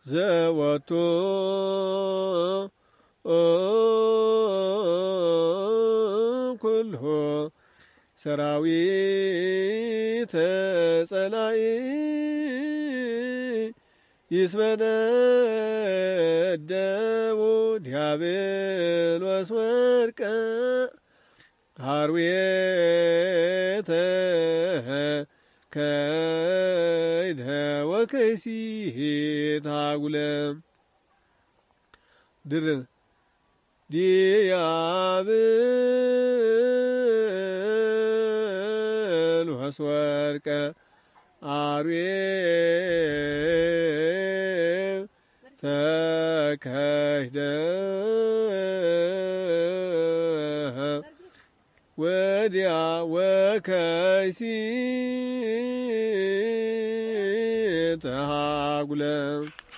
ዘወቱ ኩልሁ ሰራዊተ ጸላኢ ይስመደደቡ ዲያብሎስ ወድቀ ሀርዌተ ከይደ ወከይሲት አጉለ ድርብ ዲያብሎስ ወድቀ አርዌ ተከይደ ወዲያ ወከይሲት ሃጉለ